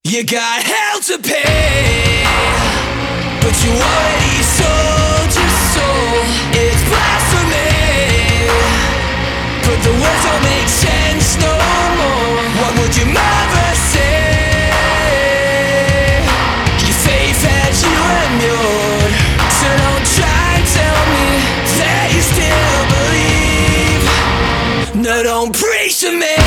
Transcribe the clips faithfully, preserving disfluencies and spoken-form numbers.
You got hell to pay, but you already sold your soul. It's blasphemy, but the words don't make sense no more. What would your mother say? Your faith had you immured, so don't try and tell me that you still believe. No, don't preach to me.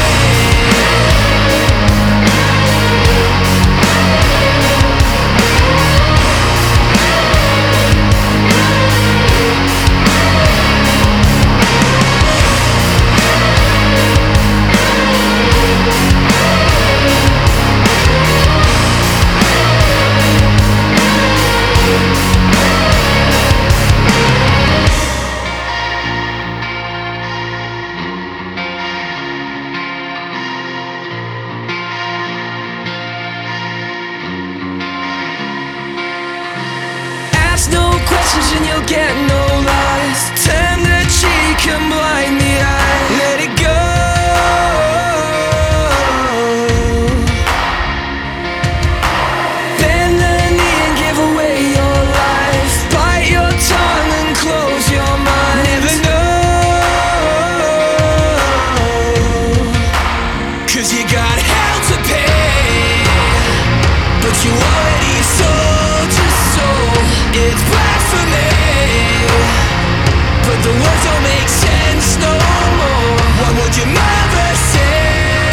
No questions and you'll get no lies. Turn the cheek and blind the eye. Let it go. Bend the knee and give away your life. Bite your tongue and close your mind. Never know, 'cause you got hell to pay, but you already sold your soul. It's blasphemy, but the words don't make sense no more. What would your mother say?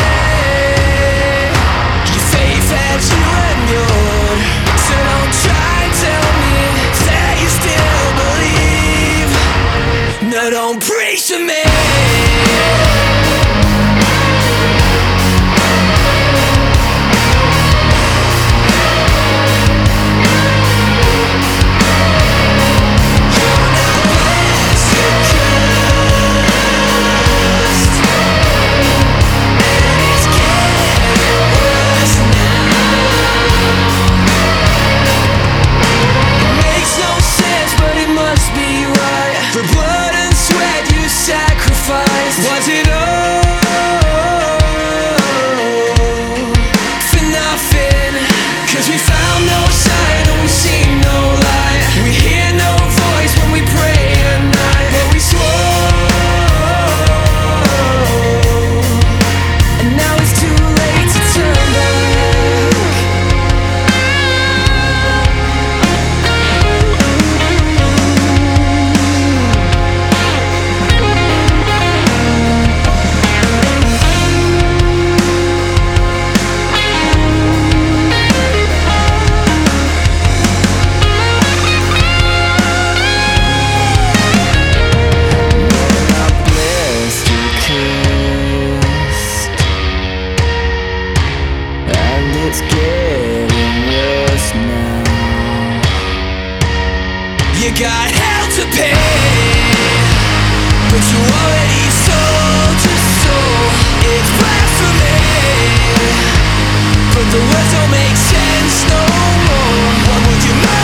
Your faith had you immured, so don't try and tell me that you still believe. No, don't preach to me. Was it all for nothing? 'Cause we found no sign and we see no light. We hear no voice when we pray at night. But we swore, and now it's too late to turn back. It's getting worse now. You got hell to pay, but you already sold your soul. It's blasphemy, but the words don't make sense no more. What would you